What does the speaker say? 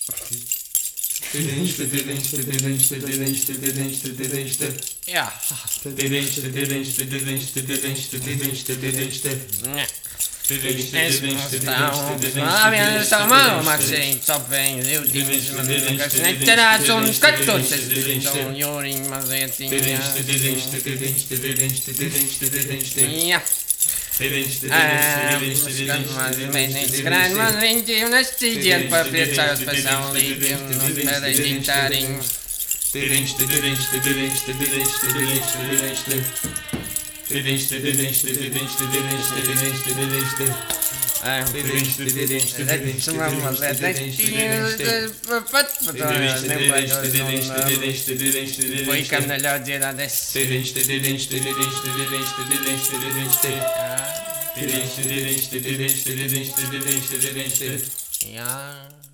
Ja. Nie. Stawiam samą Maciej, co będzie teraz on skakał się z tą Jorin Mazetynia. Ja. Skran man ringt una studien på Pizza Speciality Pedagitaring. Poikam na lodzie na des. Ja.